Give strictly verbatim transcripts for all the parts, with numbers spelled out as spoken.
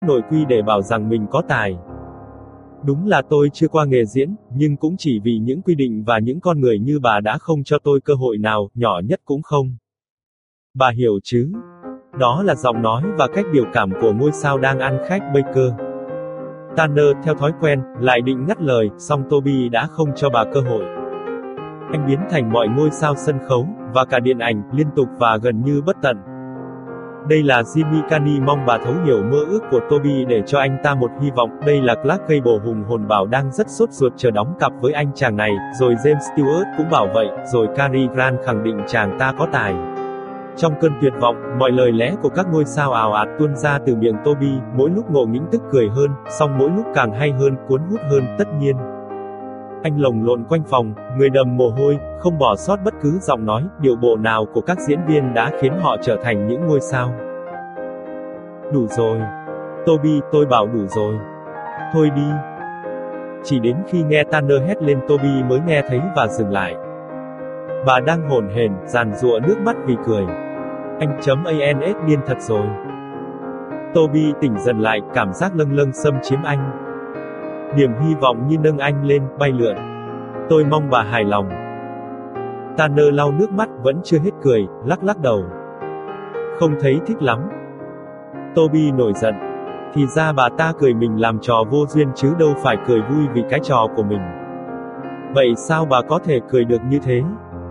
nội quy để bảo rằng mình có tài. Đúng là tôi chưa qua nghề diễn, nhưng cũng chỉ vì những quy định và những con người như bà đã không cho tôi cơ hội nào, nhỏ nhất cũng không. Bà hiểu chứ? Đó là giọng nói và cách biểu cảm của ngôi sao đang ăn khách Baker. Tanner, theo thói quen, lại định ngắt lời, song Toby đã không cho bà cơ hội. Anh biến thành mọi ngôi sao sân khấu, và cả điện ảnh, liên tục và gần như bất tận. Đây là Jimmy Carney mong bà thấu hiểu mơ ước của Toby để cho anh ta một hy vọng. Đây là Clark Gable hùng hồn bảo đang rất sốt ruột chờ đóng cặp với anh chàng này, rồi James Stewart cũng bảo vậy, rồi Cary Grant khẳng định chàng ta có tài. Trong cơn tuyệt vọng, mọi lời lẽ của các ngôi sao ào ạt tuôn ra từ miệng Toby, mỗi lúc ngộ nghĩnh tức cười hơn, song mỗi lúc càng hay hơn, cuốn hút hơn, tất nhiên. Anh lồng lộn quanh phòng, người đầm mồ hôi, không bỏ sót bất cứ giọng nói, điệu bộ nào của các diễn viên đã khiến họ trở thành những ngôi sao. Đủ rồi. Toby, tôi bảo đủ rồi. Thôi đi. Chỉ đến khi nghe Tanner hét lên Toby mới nghe thấy và dừng lại. Bà đang hổn hển, giàn giụa nước mắt vì cười. Anh chấm ans điên thật rồi. Toby tỉnh dần lại, cảm giác lâng lâng xâm chiếm anh. Niềm hy vọng như nâng anh lên, bay lượn. Tôi mong bà hài lòng. Tanner lau nước mắt, vẫn chưa hết cười, lắc lắc đầu. Không thấy thích lắm. Toby nổi giận. Thì ra bà ta cười mình làm trò vô duyên chứ đâu phải cười vui vì cái trò của mình. Vậy sao bà có thể cười được như thế?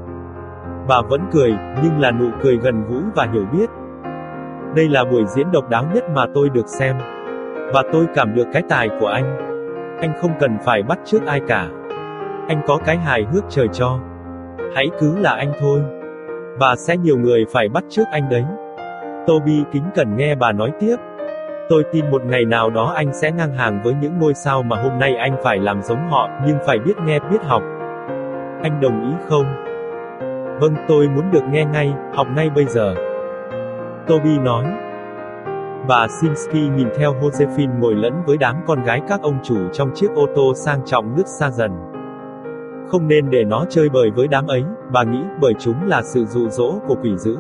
Bà vẫn cười, nhưng là nụ cười gần gũi và hiểu biết. Đây là buổi diễn độc đáo nhất mà tôi được xem. Và tôi cảm được cái tài của anh. Anh không cần phải bắt chước ai cả. Anh có cái hài hước trời cho. Hãy cứ là anh thôi. Và sẽ nhiều người phải bắt chước anh đấy. Toby kính cẩn nghe bà nói tiếp. Tôi tin một ngày nào đó anh sẽ ngang hàng với những ngôi sao mà hôm nay anh phải làm giống họ, nhưng phải biết nghe, biết học. Anh đồng ý không? Vâng, tôi muốn được nghe ngay, học ngay bây giờ. Toby nói. Bà Simsky nhìn theo Josephine ngồi lẫn với đám con gái các ông chủ trong chiếc ô tô sang trọng lướt xa dần. Không nên để nó chơi bời với đám ấy, bà nghĩ, bởi chúng là sự dụ dỗ của quỷ dữ.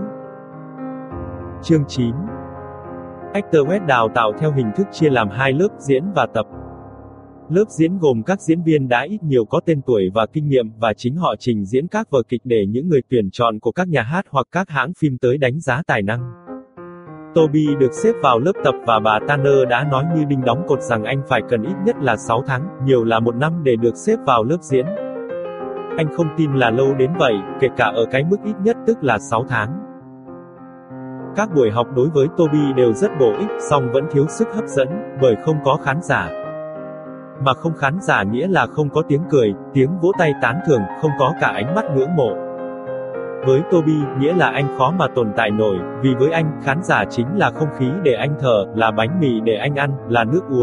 Chương chín. Actor West đào tạo theo hình thức chia làm hai lớp diễn và tập. Lớp diễn gồm các diễn viên đã ít nhiều có tên tuổi và kinh nghiệm, và chính họ trình diễn các vở kịch để những người tuyển chọn của các nhà hát hoặc các hãng phim tới đánh giá tài năng. Toby được xếp vào lớp tập và bà Tanner đã nói như đinh đóng cột rằng anh phải cần ít nhất là sáu tháng, nhiều là một năm để được xếp vào lớp diễn. Anh không tin là lâu đến vậy, kể cả ở cái mức ít nhất tức là sáu tháng. Các buổi học đối với Toby đều rất bổ ích, song vẫn thiếu sức hấp dẫn, bởi không có khán giả. Mà không khán giả nghĩa là không có tiếng cười, tiếng vỗ tay tán thưởng, không có cả ánh mắt ngưỡng mộ. Với Toby, nghĩa là anh khó mà tồn tại nổi, vì với anh, khán giả chính là không khí để anh thở, là bánh mì để anh ăn, là nước uống.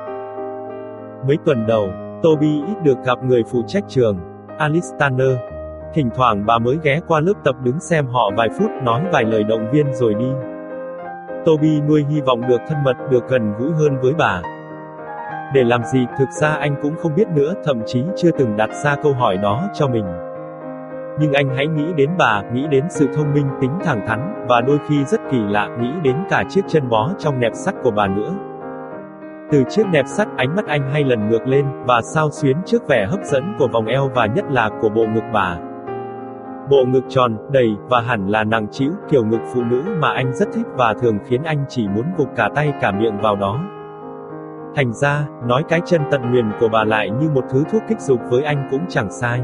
Mấy tuần đầu, Toby ít được gặp người phụ trách trường, Alice Tanner. Thỉnh thoảng bà mới ghé qua lớp tập đứng xem họ vài phút, nói vài lời động viên rồi đi. Toby nuôi hy vọng được thân mật, được gần gũi hơn với bà. Để làm gì, thực ra anh cũng không biết nữa, thậm chí chưa từng đặt ra câu hỏi đó cho mình. Nhưng anh hãy nghĩ đến bà, nghĩ đến sự thông minh, tính thẳng thắn, và đôi khi rất kỳ lạ, nghĩ đến cả chiếc chân bó trong nẹp sắt của bà nữa. Từ chiếc nẹp sắt, ánh mắt anh hay lần ngược lên, và xao xuyến trước vẻ hấp dẫn của vòng eo và nhất là của bộ ngực bà. Bộ ngực tròn, đầy, và hẳn là nặng trĩu, kiểu ngực phụ nữ mà anh rất thích và thường khiến anh chỉ muốn vụt cả tay cả miệng vào đó. Thành ra, nói cái chân tận nguyền của bà lại như một thứ thuốc kích dục với anh cũng chẳng sai.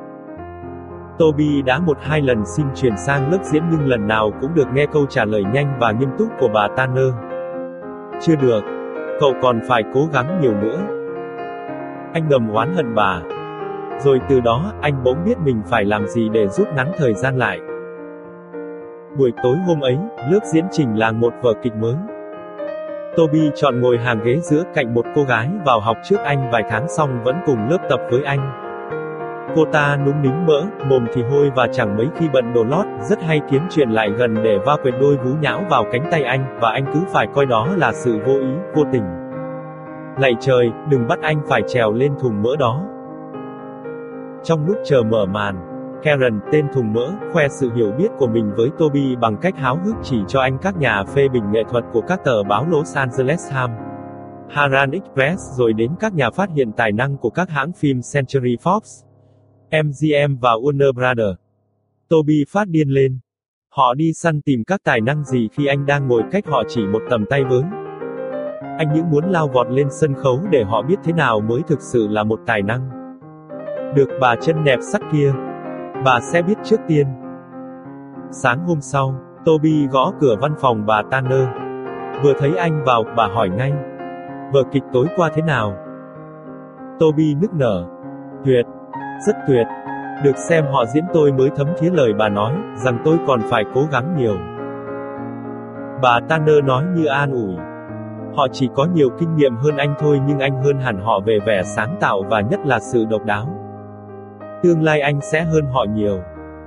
Toby đã một hai lần xin chuyển sang lớp diễn nhưng lần nào cũng được nghe câu trả lời nhanh và nghiêm túc của bà Tanner. Chưa được. Cậu còn phải cố gắng nhiều nữa. Anh ngầm oán hận bà. Rồi từ đó, anh bỗng biết mình phải làm gì để rút ngắn thời gian lại. Buổi tối hôm ấy, lớp diễn trình làng một vở kịch mới. Toby chọn ngồi hàng ghế giữa cạnh một cô gái vào học trước anh vài tháng xong vẫn cùng lớp tập với anh. Cô ta núng nính mỡ, mồm thì hôi và chẳng mấy khi bận đồ lót, rất hay kiếm chuyện lại gần để va quệt đôi vú nhão vào cánh tay anh, và anh cứ phải coi đó là sự vô ý, vô tình. Lạy trời, đừng bắt anh phải trèo lên thùng mỡ đó. Trong lúc chờ mở màn, Karen, tên thùng mỡ, khoe sự hiểu biết của mình với Toby bằng cách háo hức chỉ cho anh các nhà phê bình nghệ thuật của các tờ báo Los Angeles Times, Herald Express rồi đến các nhà phát hiện tài năng của các hãng phim Century Fox, em giê em và Warner Brothers. Toby phát điên lên. Họ đi săn tìm các tài năng gì khi anh đang ngồi cách họ chỉ một tầm tay với. Anh những muốn lao vọt lên sân khấu để họ biết thế nào mới thực sự là một tài năng. Được bà chân nẹp sắt kia. Bà sẽ biết trước tiên. Sáng hôm sau, Toby gõ cửa văn phòng bà Tanner. Vừa thấy anh vào, bà hỏi ngay. Vở kịch tối qua thế nào? Toby nức nở. Tuyệt. Rất tuyệt. Được xem họ diễn tôi mới thấm thía lời bà nói, rằng tôi còn phải cố gắng nhiều. Bà Tanner nói như an ủi. Họ chỉ có nhiều kinh nghiệm hơn anh thôi nhưng anh hơn hẳn họ về vẻ sáng tạo và nhất là sự độc đáo. Tương lai anh sẽ hơn họ nhiều.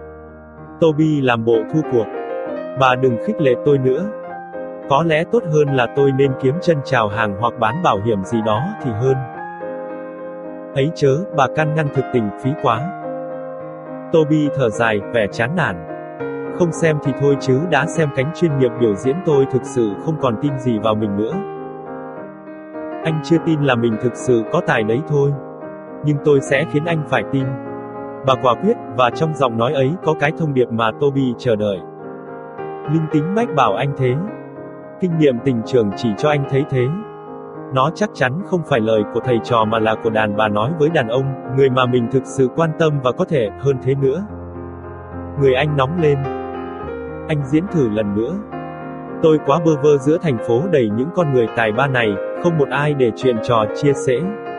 Toby làm bộ thua cuộc. Bà đừng khích lệ tôi nữa. Có lẽ tốt hơn là tôi nên kiếm chân chào hàng hoặc bán bảo hiểm gì đó thì hơn. Ấy chớ, bà can ngăn thực tình phí quá. Toby thở dài, vẻ chán nản. Không xem thì thôi chứ đã xem cánh chuyên nghiệp biểu diễn tôi thực sự không còn tin gì vào mình nữa. Anh chưa tin là mình thực sự có tài đấy thôi. Nhưng tôi sẽ khiến anh phải tin. Bà quả quyết, và trong giọng nói ấy có cái thông điệp mà Toby chờ đợi. Linh tính mách bảo anh thế. Kinh nghiệm tình trường chỉ cho anh thấy thế. Nó chắc chắn không phải lời của thầy trò mà là của đàn bà nói với đàn ông, người mà mình thực sự quan tâm và có thể hơn thế nữa. Người anh nóng lên. Anh diễn thử lần nữa. Tôi quá bơ vơ giữa thành phố đầy những con người tài ba này, không một ai để chuyện trò chia sẻ.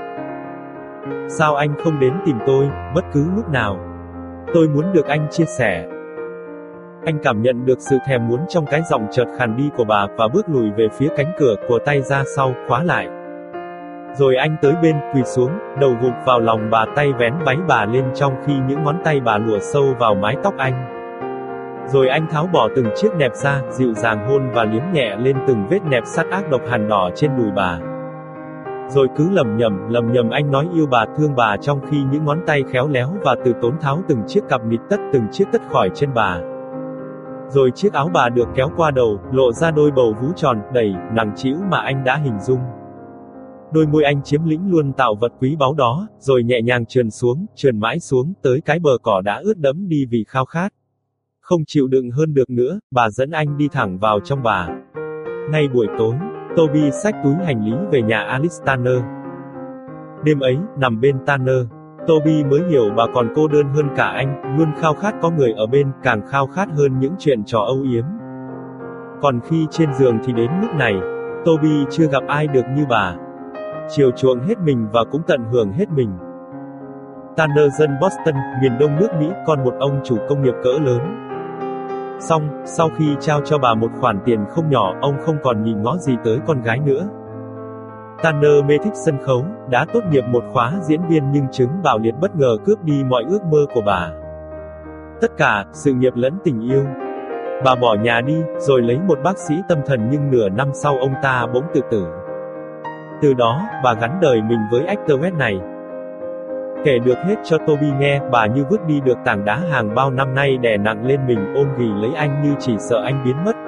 Sao anh không đến tìm tôi, bất cứ lúc nào? Tôi muốn được anh chia sẻ. Anh cảm nhận được sự thèm muốn trong cái giọng chợt khàn đi của bà và bước lùi về phía cánh cửa, của tay ra sau, khóa lại. Rồi anh tới bên, quỳ xuống, đầu gục vào lòng bà, tay vén váy bà lên trong khi những ngón tay bà lùa sâu vào mái tóc anh. Rồi anh tháo bỏ từng chiếc nẹp ra, dịu dàng hôn và liếm nhẹ lên từng vết nẹp sắt ác độc hằn đỏ trên đùi bà. Rồi cứ lầm nhầm, lầm nhầm anh nói yêu bà, thương bà trong khi những ngón tay khéo léo và từ tốn tháo từng chiếc cặp nịt tất, từng chiếc tất khỏi trên bà. Rồi chiếc áo bà được kéo qua đầu, lộ ra đôi bầu vú tròn, đầy, nặng trĩu mà anh đã hình dung. Đôi môi anh chiếm lĩnh luôn tạo vật quý báu đó, rồi nhẹ nhàng trườn xuống, trườn mãi xuống, tới cái bờ cỏ đã ướt đẫm đi vì khao khát. Không chịu đựng hơn được nữa, bà dẫn anh đi thẳng vào trong bà. Ngay buổi tối, Toby xách túi hành lý về nhà Alice Tanner. Đêm ấy, nằm bên Tanner, Toby mới hiểu bà còn cô đơn hơn cả anh, luôn khao khát có người ở bên, càng khao khát hơn những chuyện trò âu yếm. Còn khi trên giường thì đến lúc này, Toby chưa gặp ai được như bà. Chiều chuộng hết mình và cũng tận hưởng hết mình. Tanner dân Boston, miền đông nước Mỹ, con một ông chủ công nghiệp cỡ lớn. Xong, sau khi trao cho bà một khoản tiền không nhỏ, ông không còn nhìn ngó gì tới con gái nữa. Tanner mê thích sân khấu, đã tốt nghiệp một khóa diễn viên nhưng chứng bạo liệt bất ngờ cướp đi mọi ước mơ của bà. Tất cả, sự nghiệp lẫn tình yêu. Bà bỏ nhà đi, rồi lấy một bác sĩ tâm thần nhưng nửa năm sau ông ta bỗng tự tử. Từ đó, bà gắn đời mình với actor web này. Kể được hết cho Toby nghe, bà như vứt đi được tảng đá hàng bao năm nay đè nặng lên mình, ôm ghì lấy anh như chỉ sợ anh biến mất.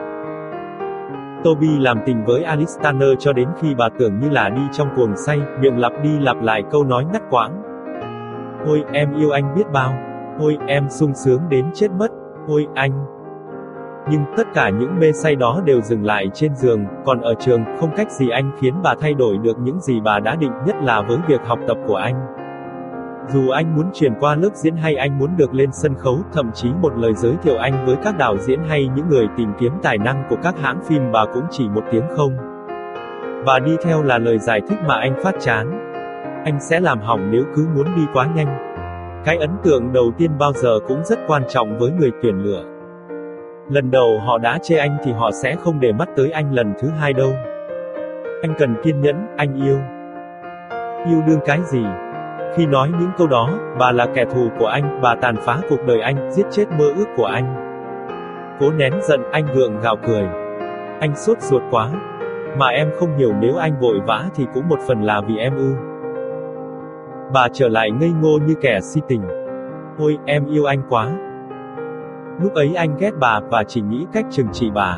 Toby làm tình với Alice Tanner cho đến khi bà tưởng như là đi trong cuồng say, miệng lặp đi lặp lại câu nói ngắt quãng. Ôi, em yêu anh biết bao. Ôi, em sung sướng đến chết mất. Ôi, anh. Nhưng tất cả những mê say đó đều dừng lại trên giường, còn ở trường, không cách gì anh khiến bà thay đổi được những gì bà đã định, nhất là với việc học tập của anh. Dù anh muốn chuyển qua lớp diễn hay anh muốn được lên sân khấu, thậm chí một lời giới thiệu anh với các đạo diễn hay những người tìm kiếm tài năng của các hãng phim, bà cũng chỉ một tiếng không. Và đi theo là lời giải thích mà anh phát chán. Anh sẽ làm hỏng nếu cứ muốn đi quá nhanh. Cái ấn tượng đầu tiên bao giờ cũng rất quan trọng với người tuyển lựa. Lần đầu họ đã chê anh thì họ sẽ không để mắt tới anh lần thứ hai đâu. Anh cần kiên nhẫn, anh yêu. Yêu đương cái gì? Khi nói những câu đó, bà là kẻ thù của anh, bà tàn phá cuộc đời anh, giết chết mơ ước của anh. Cố nén giận, anh gượng gạo cười. Anh sốt ruột quá. Mà em không hiểu, nếu anh vội vã thì cũng một phần là vì em ư. Bà trở lại ngây ngô như kẻ si tình. Ôi, em yêu anh quá. Lúc ấy anh ghét bà, và chỉ nghĩ cách trừng trị bà.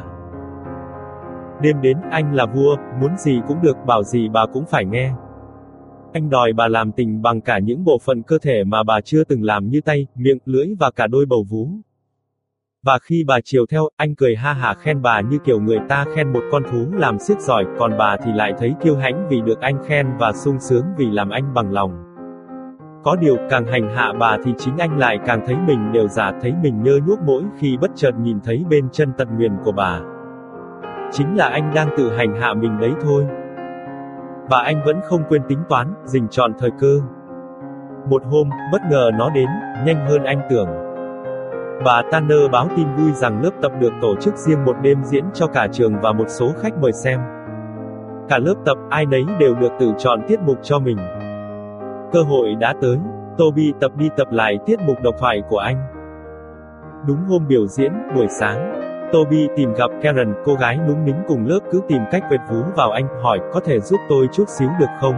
Đêm đến, anh là vua, muốn gì cũng được, bảo gì bà cũng phải nghe. Anh đòi bà làm tình bằng cả những bộ phận cơ thể mà bà chưa từng làm như tay, miệng, lưỡi và cả đôi bầu vú. Và khi bà chiều theo, anh cười ha hả khen bà như kiểu người ta khen một con thú làm xiếc giỏi, còn bà thì lại thấy kiêu hãnh vì được anh khen và sung sướng vì làm anh bằng lòng. Có điều, càng hành hạ bà thì chính anh lại càng thấy mình đều giả, thấy mình nhơ nhuốc mỗi khi bất chợt nhìn thấy bên chân tật nguyền của bà. Chính là anh đang tự hành hạ mình đấy thôi. Và anh vẫn không quên tính toán, rình trọn thời cơ. Một hôm, bất ngờ nó đến, nhanh hơn anh tưởng. Bà Tanner báo tin vui rằng lớp tập được tổ chức riêng một đêm diễn cho cả trường và một số khách mời xem. Cả lớp tập, ai nấy đều được tự chọn tiết mục cho mình. Cơ hội đã tới, Toby tập đi tập lại tiết mục độc thoại của anh. Đúng hôm biểu diễn, buổi sáng, Toby tìm gặp Karen, cô gái núng nính cùng lớp cứ tìm cách quệt vú vào anh, hỏi, có thể giúp tôi chút xíu được không?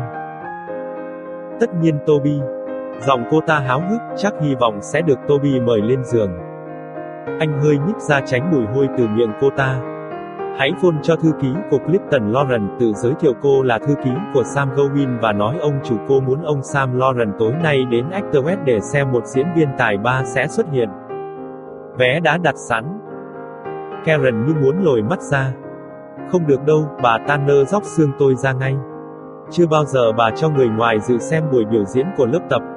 Tất nhiên Toby. Giọng cô ta háo hức, chắc hy vọng sẽ được Toby mời lên giường. Anh hơi nhích ra tránh mùi hôi từ miệng cô ta. Hãy phone cho thư ký của Clifton Lauren, tự giới thiệu cô là thư ký của Sam Gowin và nói ông chủ cô muốn ông Sam Lauren tối nay đến Actor West để xem một diễn viên tài ba sẽ xuất hiện. Vé đã đặt sẵn. Karen như muốn lồi mắt ra. Không được đâu, bà Tanner róc xương tôi ra ngay. Chưa bao giờ bà cho người ngoài dự xem buổi biểu diễn của lớp tập.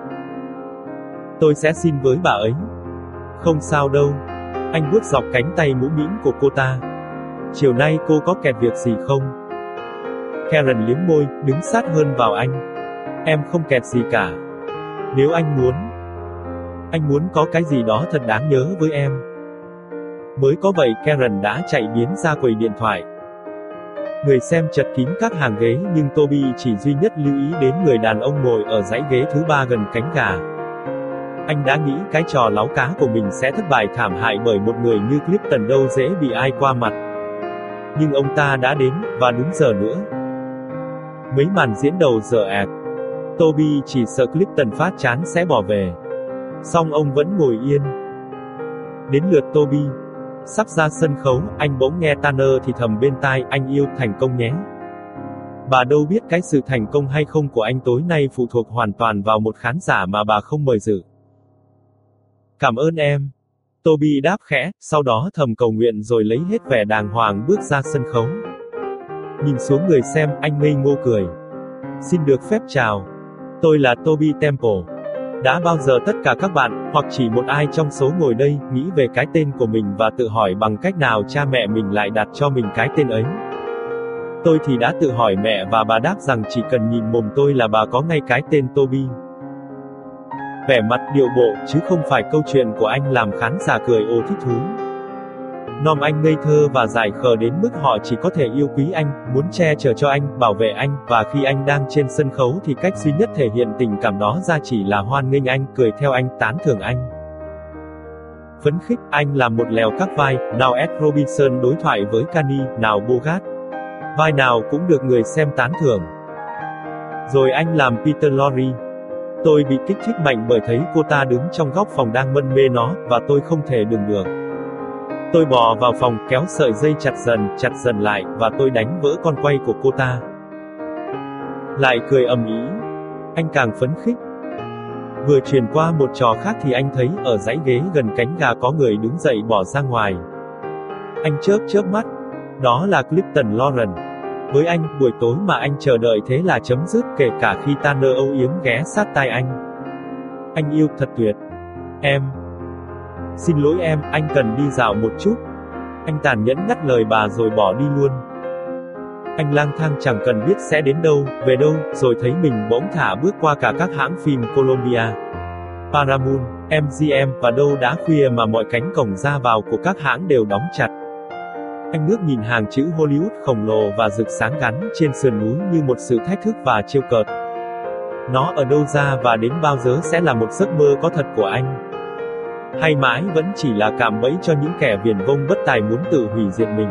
Tôi sẽ xin với bà ấy. Không sao đâu. Anh vuốt dọc cánh tay mũm mĩm của cô ta. Chiều nay cô có kẹt việc gì không? Karen liếm môi, đứng sát hơn vào anh. Em không kẹt gì cả. Nếu anh muốn, anh muốn có cái gì đó thật đáng nhớ với em. Mới có vậy Karen đã chạy biến ra quầy điện thoại. Người xem chật kín các hàng ghế nhưng Toby chỉ duy nhất lưu ý đến người đàn ông ngồi ở dãy ghế thứ ba gần cánh gà. Anh đã nghĩ cái trò láu cá của mình sẽ thất bại thảm hại bởi một người như Clifton đâu dễ bị ai qua mặt. Nhưng ông ta đã đến, và đúng giờ nữa. Mấy màn diễn đầu dở ẹc. Toby chỉ sợ Clifton phát chán sẽ bỏ về. Song ông vẫn ngồi yên. Đến lượt Toby. Sắp ra sân khấu, anh bỗng nghe Tanner thì thầm bên tai, anh yêu, thành công nhé. Bà đâu biết cái sự thành công hay không của anh tối nay phụ thuộc hoàn toàn vào một khán giả mà bà không mời dự. Cảm ơn em. Toby đáp khẽ, sau đó thầm cầu nguyện rồi lấy hết vẻ đàng hoàng bước ra sân khấu. Nhìn xuống người xem, anh ngây ngô cười. Xin được phép chào. Tôi là Toby Temple. Đã bao giờ tất cả các bạn, hoặc chỉ một ai trong số ngồi đây, nghĩ về cái tên của mình và tự hỏi bằng cách nào cha mẹ mình lại đặt cho mình cái tên ấy? Tôi thì đã tự hỏi mẹ và bà đáp rằng chỉ cần nhìn mồm tôi là bà có ngay cái tên Toby. Vẻ mặt điệu bộ, chứ không phải câu chuyện của anh làm khán giả cười ồ thích thú. Nom anh ngây thơ và dại khờ đến mức họ chỉ có thể yêu quý anh, muốn che chở cho anh, bảo vệ anh, và khi anh đang trên sân khấu thì cách duy nhất thể hiện tình cảm đó ra chỉ là hoan nghênh anh, cười theo anh, tán thưởng anh. Phấn khích, anh làm một lèo các vai, nào Ed Robinson đối thoại với Kanye, nào Bogart. Vai nào cũng được người xem tán thưởng. Rồi anh làm Peter Lorre. Tôi bị kích thích mạnh bởi thấy cô ta đứng trong góc phòng đang mân mê nó, và tôi không thể đừng được. Tôi bò vào phòng, kéo sợi dây chặt dần, chặt dần lại, và tôi đánh vỡ con quay của cô ta. Lại cười ầm ĩ. Anh càng phấn khích. Vừa chuyển qua một trò khác thì anh thấy, ở dãy ghế gần cánh gà có người đứng dậy bỏ ra ngoài. Anh chớp chớp mắt. Đó là Clifton Lauren. Với anh, buổi tối mà anh chờ đợi thế là chấm dứt, kể cả khi Tanner âu yếm ghé sát tai anh. Anh yêu thật tuyệt. Em. Xin lỗi em, anh cần đi dạo một chút. Anh tàn nhẫn ngắt lời bà rồi bỏ đi luôn. Anh lang thang chẳng cần biết sẽ đến đâu, về đâu, rồi thấy mình bỗng thả bước qua cả các hãng phim Columbia, Paramount, em giê em, và đâu đã khuya mà mọi cánh cổng ra vào của các hãng đều đóng chặt. Anh ngước nhìn hàng chữ Hollywood khổng lồ và rực sáng gắn trên sườn núi như một sự thách thức và trêu cợt. Nó ở đâu ra và đến bao giờ sẽ là một giấc mơ có thật của anh? Hay mãi vẫn chỉ là cạm bẫy cho những kẻ viển vông bất tài muốn tự hủy diệt mình?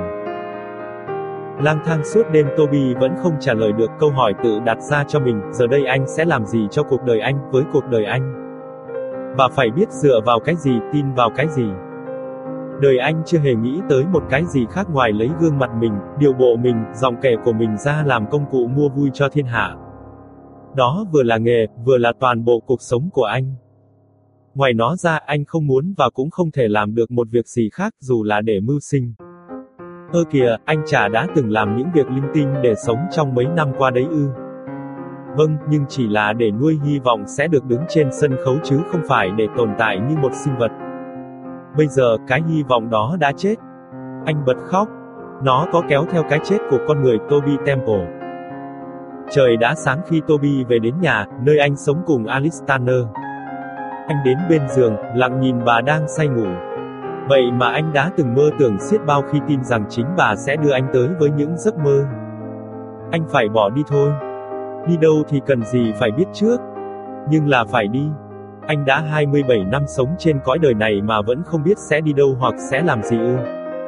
Lang thang suốt đêm Toby vẫn không trả lời được câu hỏi tự đặt ra cho mình, giờ đây anh sẽ làm gì cho cuộc đời anh, với cuộc đời anh? Và phải biết dựa vào cái gì, tin vào cái gì. Đời anh chưa hề nghĩ tới một cái gì khác ngoài lấy gương mặt mình, điệu bộ mình, giọng kể của mình ra làm công cụ mua vui cho thiên hạ. Đó vừa là nghề, vừa là toàn bộ cuộc sống của anh. Ngoài nó ra, anh không muốn và cũng không thể làm được một việc gì khác dù là để mưu sinh. Ơ kìa, anh chả đã từng làm những việc linh tinh để sống trong mấy năm qua đấy ư? Vâng, nhưng chỉ là để nuôi hy vọng sẽ được đứng trên sân khấu chứ không phải để tồn tại như một sinh vật. Bây giờ, cái hy vọng đó đã chết. Anh bật khóc. Nó có kéo theo cái chết của con người Toby Temple. Trời đã sáng khi Toby về đến nhà, nơi anh sống cùng Alice Tanner. Anh đến bên giường, lặng nhìn bà đang say ngủ. Vậy mà anh đã từng mơ tưởng xiết bao khi tin rằng chính bà sẽ đưa anh tới với những giấc mơ. Anh phải bỏ đi thôi. Đi đâu thì cần gì phải biết trước. Nhưng là phải đi. Anh đã hai mươi bảy năm sống trên cõi đời này mà vẫn không biết sẽ đi đâu hoặc sẽ làm gì ư.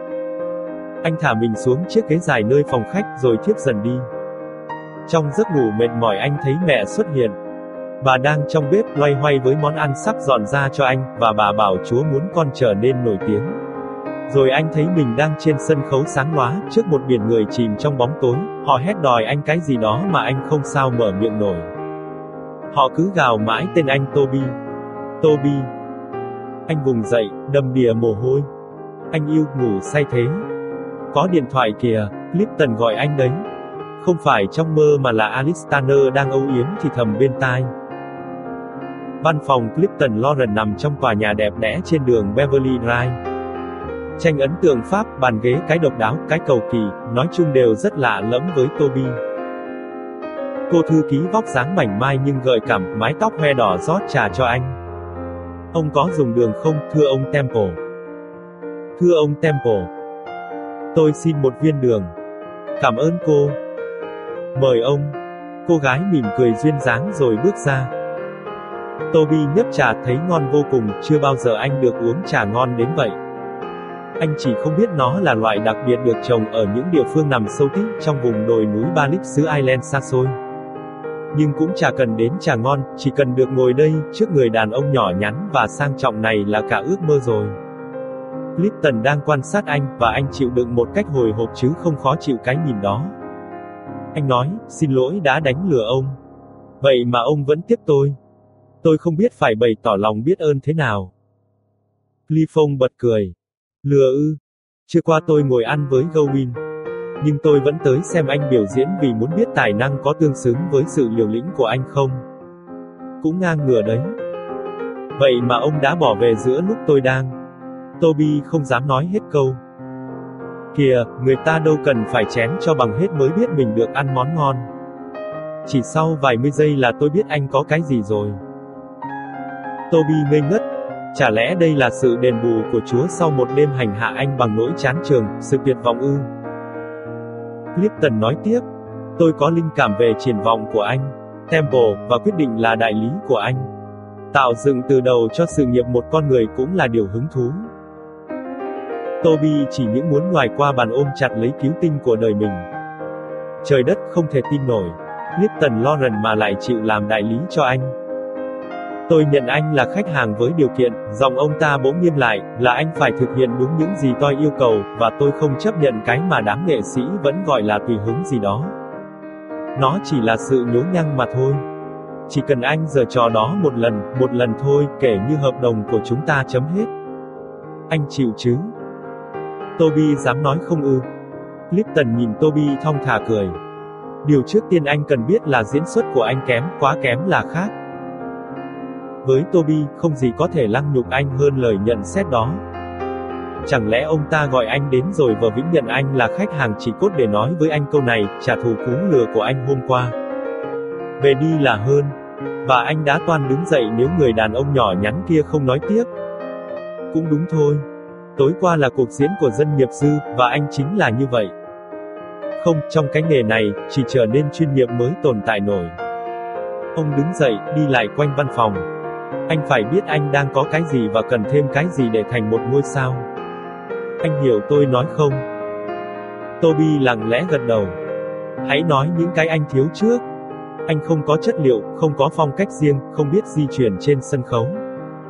Anh thả mình xuống chiếc ghế dài nơi phòng khách rồi thiếp dần đi. Trong giấc ngủ mệt mỏi anh thấy mẹ xuất hiện. Bà đang trong bếp loay hoay với món ăn sắp dọn ra cho anh, và bà bảo Chúa muốn con trở nên nổi tiếng. Rồi anh thấy mình đang trên sân khấu sáng lóa, trước một biển người chìm trong bóng tối, họ hét đòi anh cái gì đó mà anh không sao mở miệng nổi. Họ cứ gào mãi tên anh Toby. Toby. Anh vùng dậy, đầm đìa mồ hôi. Anh yêu, ngủ say thế. Có điện thoại kìa, Clifton gọi anh đấy. Không phải trong mơ mà là Alice Tanner đang âu yếm thì thầm bên tai. Văn phòng Clifton Lawrence nằm trong tòa nhà đẹp đẽ trên đường Beverly Drive. Tranh ấn tượng Pháp, bàn ghế cái độc đáo, cái cầu kỳ, nói chung đều rất lạ lẫm với Toby. Cô thư ký vóc dáng mảnh mai nhưng gợi cảm, mái tóc hoe đỏ rót trà cho anh. Ông có dùng đường không, thưa ông Temple? Thưa ông Temple. Tôi xin một viên đường. Cảm ơn cô. Mời ông. Cô gái mỉm cười duyên dáng rồi bước ra. Toby nhấp trà thấy ngon vô cùng, chưa bao giờ anh được uống trà ngon đến vậy. Anh chỉ không biết nó là loại đặc biệt được trồng ở những địa phương nằm sâu tít trong vùng đồi núi Balip xứ Ireland xa xôi. Nhưng cũng chả cần đến trà ngon, chỉ cần được ngồi đây, trước người đàn ông nhỏ nhắn và sang trọng này là cả ước mơ rồi. Clifton đang quan sát anh, và anh chịu đựng một cách hồi hộp chứ không khó chịu cái nhìn đó. Anh nói, xin lỗi đã đánh lừa ông. Vậy mà ông vẫn tiếp tôi. Tôi không biết phải bày tỏ lòng biết ơn thế nào. Clifford bật cười. Lừa ư? Chưa qua tôi ngồi ăn với Gowin. Nhưng tôi vẫn tới xem anh biểu diễn vì muốn biết tài năng có tương xứng với sự liều lĩnh của anh không. Cũng ngang ngửa đấy. Vậy mà ông đã bỏ về giữa lúc tôi đang... Toby không dám nói hết câu. Kìa, người ta đâu cần phải chén cho bằng hết mới biết mình được ăn món ngon. Chỉ sau vài mươi giây là tôi biết anh có cái gì rồi. Toby ngây ngất. Chả lẽ đây là sự đền bù của Chúa sau một đêm hành hạ anh bằng nỗi chán chường, sự tuyệt vọng ư? Clifton nói tiếp. Tôi có linh cảm về triển vọng của anh, Temple, và quyết định là đại lý của anh. Tạo dựng từ đầu cho sự nghiệp một con người cũng là điều hứng thú. Toby chỉ những muốn ngoài qua bàn ôm chặt lấy cứu tinh của đời mình. Trời đất, không thể tin nổi. Clifton Lawrence mà lại chịu làm đại lý cho anh. Tôi nhận anh là khách hàng với điều kiện, giọng ông ta bỗng nghiêm lại, là anh phải thực hiện đúng những gì tôi yêu cầu, và tôi không chấp nhận cái mà đám nghệ sĩ vẫn gọi là tùy hứng gì đó. Nó chỉ là sự nhố nhăng mà thôi. Chỉ cần anh giở trò đó một lần, một lần thôi, kể như hợp đồng của chúng ta chấm hết. Anh chịu chứ? Toby dám nói không ư? Clifton nhìn Toby thong thả cười. Điều trước tiên anh cần biết là diễn xuất của anh kém, quá kém là khác. Với Toby, không gì có thể lăng nhục anh hơn lời nhận xét đó. Chẳng lẽ ông ta gọi anh đến rồi vờ vĩnh nhận anh là khách hàng chỉ cốt để nói với anh câu này, trả thù cú lừa của anh hôm qua. Về đi là hơn. Và anh đã toan đứng dậy nếu người đàn ông nhỏ nhắn kia không nói tiếp. Cũng đúng thôi. Tối qua là cuộc diễn của dân nghiệp dư, và anh chính là như vậy. Không, trong cái nghề này, chỉ trở nên chuyên nghiệp mới tồn tại nổi. Ông đứng dậy, đi lại quanh văn phòng. Anh phải biết anh đang có cái gì và cần thêm cái gì để thành một ngôi sao. Anh hiểu tôi nói không? Toby lặng lẽ gật đầu. Hãy nói những cái anh thiếu trước. Anh không có chất liệu, không có phong cách riêng, không biết di chuyển trên sân khấu.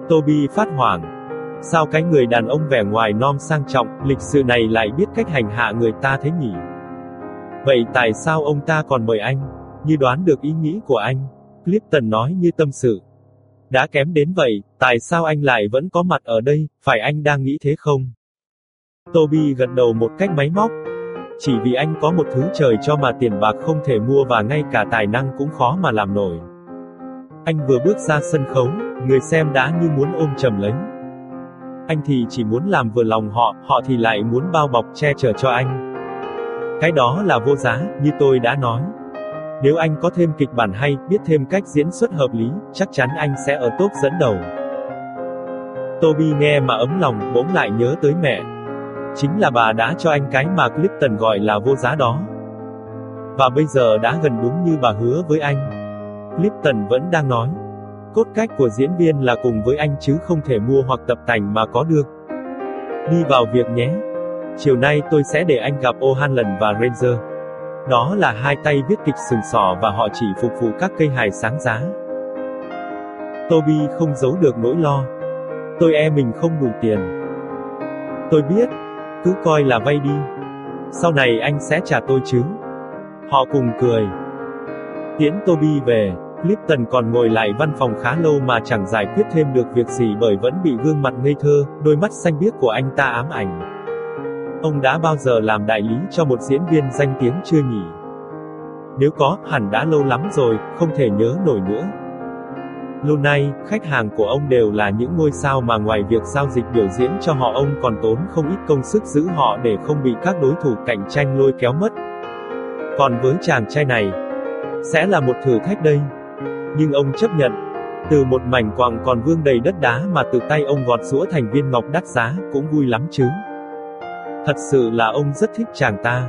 Toby phát hoảng. Sao cái người đàn ông vẻ ngoài nom sang trọng, lịch sự này lại biết cách hành hạ người ta thế nhỉ? Vậy tại sao ông ta còn mời anh? Như đoán được ý nghĩ của anh, Clifton nói như tâm sự. Đã kém đến vậy, tại sao anh lại vẫn có mặt ở đây, phải anh đang nghĩ thế không? Toby gật đầu một cách máy móc. Chỉ vì anh có một thứ trời cho mà tiền bạc không thể mua và ngay cả tài năng cũng khó mà làm nổi. Anh vừa bước ra sân khấu, người xem đã như muốn ôm chầm lấy. Anh thì chỉ muốn làm vừa lòng họ, họ thì lại muốn bao bọc che chở cho anh. Cái đó là vô giá, như tôi đã nói. Nếu anh có thêm kịch bản hay, biết thêm cách diễn xuất hợp lý, chắc chắn anh sẽ ở top dẫn đầu. Toby nghe mà ấm lòng, bỗng lại nhớ tới mẹ. Chính là bà đã cho anh cái mà Clifton gọi là vô giá đó. Và bây giờ đã gần đúng như bà hứa với anh. Clifton vẫn đang nói. Cốt cách của diễn viên là cùng với anh chứ không thể mua hoặc tập tành mà có được. Đi vào việc nhé. Chiều nay tôi sẽ để anh gặp O'Hanlon và Ranger. Đó là hai tay viết kịch sừng sỏ và họ chỉ phục vụ các cây hài sáng giá. Toby không giấu được nỗi lo. Tôi e mình không đủ tiền. Tôi biết. Cứ coi là vay đi. Sau này anh sẽ trả tôi chứ. Họ cùng cười. Tiễn Toby về, Clifton còn ngồi lại văn phòng khá lâu mà chẳng giải quyết thêm được việc gì bởi vẫn bị gương mặt ngây thơ, đôi mắt xanh biếc của anh ta ám ảnh. Ông đã bao giờ làm đại lý cho một diễn viên danh tiếng chưa nhỉ? Nếu có, hẳn đã lâu lắm rồi, không thể nhớ nổi nữa. Lâu nay, khách hàng của ông đều là những ngôi sao mà ngoài việc giao dịch biểu diễn cho họ, ông còn tốn không ít công sức giữ họ để không bị các đối thủ cạnh tranh lôi kéo mất. Còn với chàng trai này, sẽ là một thử thách đây. Nhưng ông chấp nhận. Từ một mảnh quặng còn vương đầy đất đá mà từ tay ông gọt giũa thành viên ngọc đắt giá, cũng vui lắm chứ. Thật sự là ông rất thích chàng ta.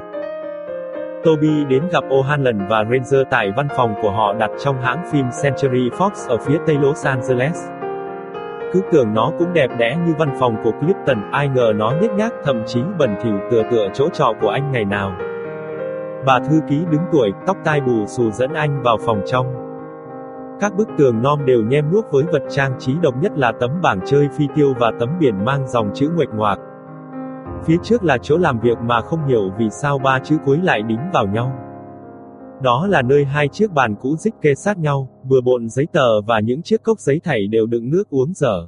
Toby đến gặp O'Hanlon và Ranger tại văn phòng của họ đặt trong hãng phim Century Fox ở phía tây Los Angeles. Cứ tưởng nó cũng đẹp đẽ như văn phòng của Clifton, ai ngờ nó nhếch nhác, thậm chí bẩn thỉu tựa tựa chỗ trọ của anh ngày nào. Bà thư ký đứng tuổi, tóc tai bù xù dẫn anh vào phòng trong. Các bức tường nom đều nhem nhuốc với vật trang trí độc nhất là tấm bảng chơi phi tiêu và tấm biển mang dòng chữ nguệch ngoạc. Phía trước là chỗ làm việc mà không hiểu vì sao ba chữ cuối lại đính vào nhau. Đó là nơi hai chiếc bàn cũ dích kê sát nhau, bừa bộn giấy tờ và những chiếc cốc giấy thảy đều đựng nước uống dở.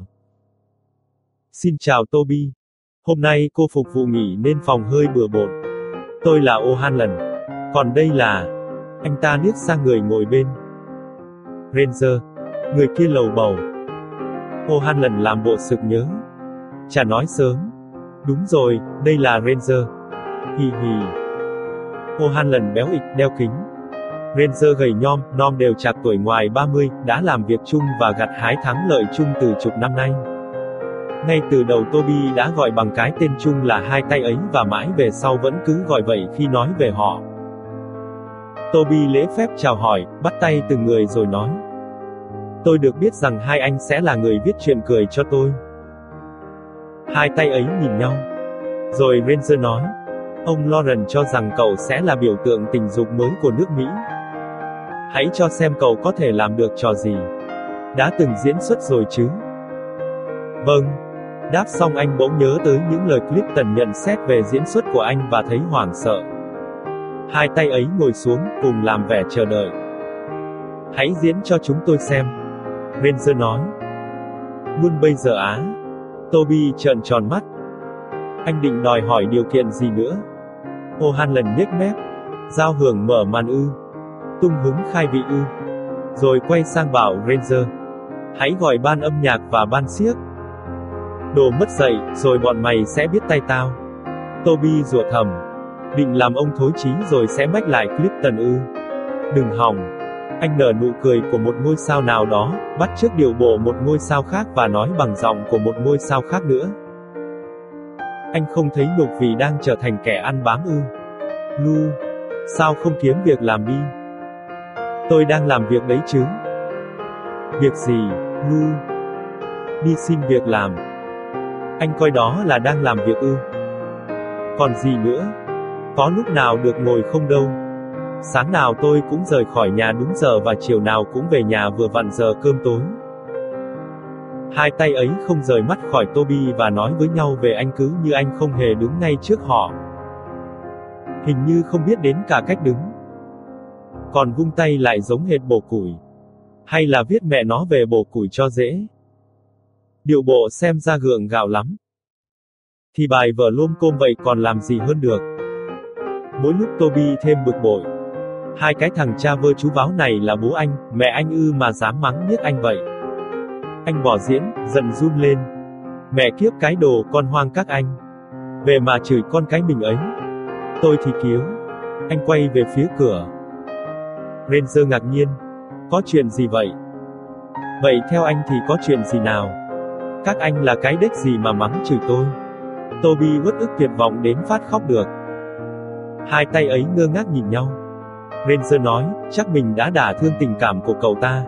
Xin chào Toby. Hôm nay cô phục vụ nghỉ nên phòng hơi bừa bộn. Tôi là O'Hanlon. Còn đây là... Anh ta liếc sang người ngồi bên. Ranger. Người kia lầu bầu. O'Hanlon làm bộ sực nhớ. Chả nói sớm. Đúng rồi, đây là Ranger. Hì hì. O'Hanlon béo ịch, đeo kính. Ranger gầy nhom, nom đều chạc tuổi ngoài ba mươi, đã làm việc chung và gặt hái thắng lợi chung từ chục năm nay. Ngay từ đầu Toby đã gọi bằng cái tên chung là hai tay ấy và mãi về sau vẫn cứ gọi vậy khi nói về họ. Toby lễ phép chào hỏi, bắt tay từng người rồi nói. Tôi được biết rằng hai anh sẽ là người viết chuyện cười cho tôi. Hai tay ấy nhìn nhau. Rồi Ranger nói. Ông Lauren cho rằng cậu sẽ là biểu tượng tình dục mới của nước Mỹ. Hãy cho xem cậu có thể làm được trò gì. Đã từng diễn xuất rồi chứ? Vâng. Đáp xong anh bỗng nhớ tới những lời Clifton nhận xét về diễn xuất của anh và thấy hoảng sợ. Hai tay ấy ngồi xuống, cùng làm vẻ chờ đợi. Hãy diễn cho chúng tôi xem. Ranger nói. Luôn bây giờ á? Toby trợn tròn mắt. Anh định đòi hỏi điều kiện gì nữa? O'Hanlon nhếch mép. Giao hưởng mở màn ư? Tung hứng khai vị ư? Rồi quay sang bảo Ranger. Hãy gọi ban âm nhạc và ban xiếc. Đồ mất dạy, rồi bọn mày sẽ biết tay tao. Toby rủa thầm. Định làm ông thối chí rồi sẽ mách lại Clifton ư? Đừng hòng. Anh nở nụ cười của một ngôi sao nào đó, bắt chước điệu bộ một ngôi sao khác và nói bằng giọng của một ngôi sao khác nữa. Anh không thấy nhục vì đang trở thành kẻ ăn bám ư? Lu, sao không kiếm việc làm đi? Tôi đang làm việc đấy chứ. Việc gì, Lu? Đi xin việc làm. Anh coi đó là đang làm việc ư? Còn gì nữa? Có lúc nào được ngồi không đâu. Sáng nào tôi cũng rời khỏi nhà đúng giờ và chiều nào cũng về nhà vừa vặn giờ cơm tối. Hai tay ấy không rời mắt khỏi Toby và nói với nhau về anh cứ như anh không hề đứng ngay trước họ. Hình như không biết đến cả cách đứng. Còn vung tay lại giống hệt bổ củi. Hay là viết mẹ nó về bổ củi cho dễ. Điệu bộ xem ra gượng gạo lắm. Thì bài vở lôm côm vậy còn làm gì hơn được. Mỗi lúc Toby thêm bực bội. Hai cái thằng cha vơ chú váo này là bố anh, mẹ anh ư mà dám mắng nhiếc anh vậy. Anh bỏ diễn, giận run lên. Mẹ kiếp cái đồ con hoang các anh. Về mà chửi con cái mình ấy. Tôi thì cứu. Anh quay về phía cửa. Ranger ngạc nhiên. Có chuyện gì vậy? Vậy theo anh thì có chuyện gì nào? Các anh là cái đếch gì mà mắng chửi tôi? Toby uất ức tuyệt vọng đến phát khóc được. Hai tay ấy ngơ ngác nhìn nhau. Ranger nói, chắc mình đã đả thương tình cảm của cậu ta.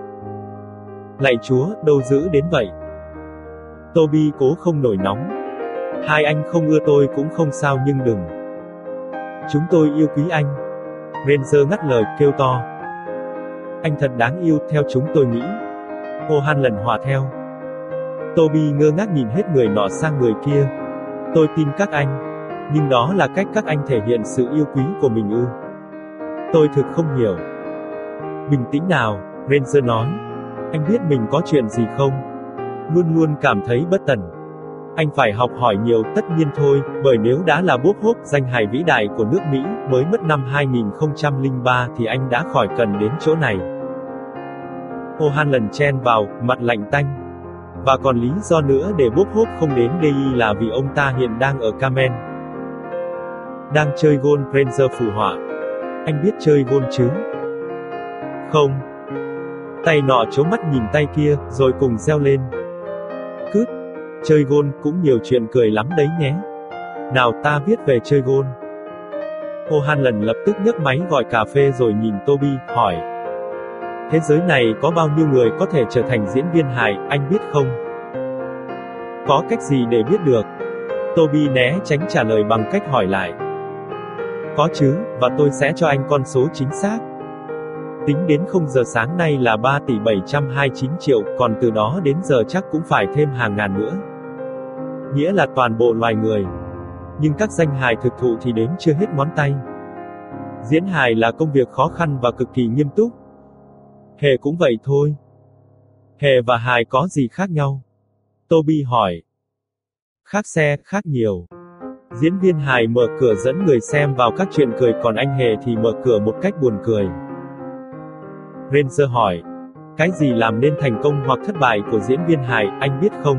Lạy Chúa, đâu dữ đến vậy. Toby cố không nổi nóng. Hai anh không ưa tôi cũng không sao nhưng đừng. Chúng tôi yêu quý anh. Ranger ngắt lời, kêu to. Anh thật đáng yêu, theo chúng tôi nghĩ. O'Hanlon lần hòa theo. Toby ngơ ngác nhìn hết người nọ sang người kia. Tôi tin các anh. Nhưng đó là cách các anh thể hiện sự yêu quý của mình ư? Tôi thực không hiểu. Bình tĩnh nào, Ranger nói. Anh biết mình có chuyện gì không? Luôn luôn cảm thấy bất tần. Anh phải học hỏi nhiều, tất nhiên thôi, bởi nếu đã là Bob Hope, danh hài vĩ đại của nước Mỹ, mới mất năm hai nghìn không trăm lẻ ba thì anh đã khỏi cần đến chỗ này. O'Hanlon lần chen vào, mặt lạnh tanh. Và còn lý do nữa để Bob Hope không đến đây là vì ông ta hiện đang ở Carmen. Đang chơi golf, Ranger phụ họa. Anh biết chơi golf chứ? Không. Tay nọ trố mắt nhìn tay kia, rồi cùng reo lên. Cướp, chơi golf cũng nhiều chuyện cười lắm đấy nhé. Nào ta viết về chơi golf. O'Hanlon lần lập tức nhấc máy gọi cà phê rồi nhìn Toby, hỏi. Thế giới này có bao nhiêu người có thể trở thành diễn viên hài, anh biết không? Có cách gì để biết được? Toby né tránh trả lời bằng cách hỏi lại. Có chứ, và tôi sẽ cho anh con số chính xác. Tính đến không giờ sáng nay là ba tỷ bảy trăm hai mươi chín triệu, còn từ đó đến giờ chắc cũng phải thêm hàng ngàn nữa. Nghĩa là toàn bộ loài người. Nhưng các danh hài thực thụ thì đếm chưa hết ngón tay. Diễn hài là công việc khó khăn và cực kỳ nghiêm túc. Hề cũng vậy thôi. Hề và hài có gì khác nhau? Toby hỏi. Khác xe, khác nhiều. Diễn viên hài mở cửa dẫn người xem vào các chuyện cười, còn anh Hề thì mở cửa một cách buồn cười. Ranger hỏi. Cái gì làm nên thành công hoặc thất bại của diễn viên hài, anh biết không?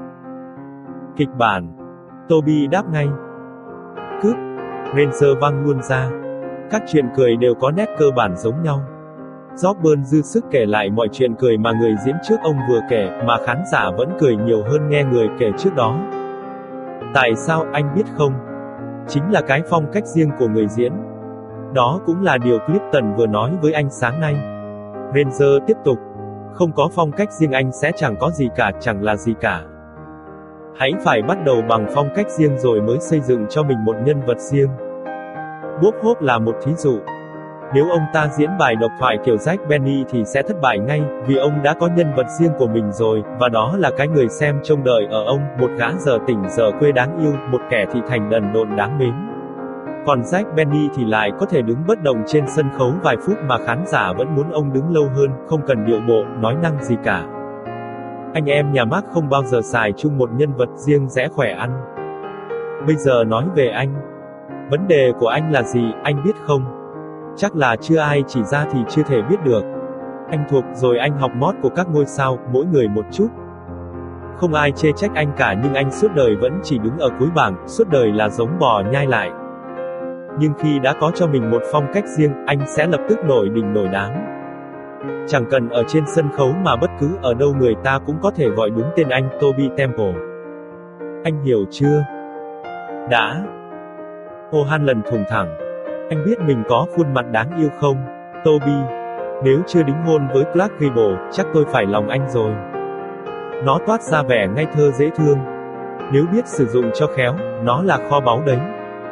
Kịch bản. Toby đáp ngay. Cướp. Ranger văng luôn ra. Các chuyện cười đều có nét cơ bản giống nhau. Jobburn dư sức kể lại mọi chuyện cười mà người diễn trước ông vừa kể, mà khán giả vẫn cười nhiều hơn nghe người kể trước đó. Tại sao, anh biết không? Chính là cái phong cách riêng của người diễn. Đó cũng là điều Clifton vừa nói với anh sáng nay. Ranger tiếp tục. Không có phong cách riêng anh sẽ chẳng có gì cả, chẳng là gì cả. Hãy phải bắt đầu bằng phong cách riêng rồi mới xây dựng cho mình một nhân vật riêng. Bob Hope là một thí dụ. Nếu ông ta diễn bài độc thoại kiểu Jack Benny thì sẽ thất bại ngay, vì ông đã có nhân vật riêng của mình rồi, và đó là cái người xem trông đợi ở ông, một gã giờ tỉnh giờ quê đáng yêu, một kẻ thị thành đần độn đáng mến. Còn Jack Benny thì lại có thể đứng bất động trên sân khấu vài phút mà khán giả vẫn muốn ông đứng lâu hơn, không cần điệu bộ, nói năng gì cả. Anh em nhà Mark không bao giờ xài chung một nhân vật riêng rẽ khỏe ăn. Bây giờ nói về anh. Vấn đề của anh là gì, anh biết không? Chắc là chưa ai chỉ ra thì chưa thể biết được. Anh thuộc rồi, anh học mót của các ngôi sao, mỗi người một chút. Không ai chê trách anh cả, nhưng anh suốt đời vẫn chỉ đứng ở cuối bảng, suốt đời là giống bò nhai lại. Nhưng khi đã có cho mình một phong cách riêng, anh sẽ lập tức nổi đỉnh nổi đám. Chẳng cần ở trên sân khấu mà bất cứ ở đâu người ta cũng có thể gọi đúng tên anh, Toby Temple. Anh hiểu chưa? Đã. O'Hanlon lần thùng thẳng. Anh biết mình có khuôn mặt đáng yêu không, Toby? Nếu chưa đính hôn với Clark Gable, chắc tôi phải lòng anh rồi. Nó toát ra vẻ ngây thơ dễ thương. Nếu biết sử dụng cho khéo, nó là kho báu đấy.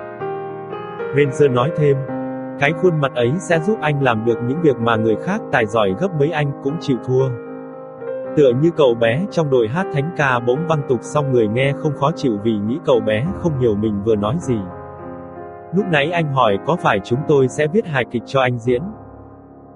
Ranger nói thêm. Cái khuôn mặt ấy sẽ giúp anh làm được những việc mà người khác tài giỏi gấp mấy anh cũng chịu thua. Tựa như cậu bé trong đội hát thánh ca bỗng văng tục xong người nghe không khó chịu vì nghĩ cậu bé không hiểu mình vừa nói gì. Lúc nãy anh hỏi có phải chúng tôi sẽ viết hài kịch cho anh diễn.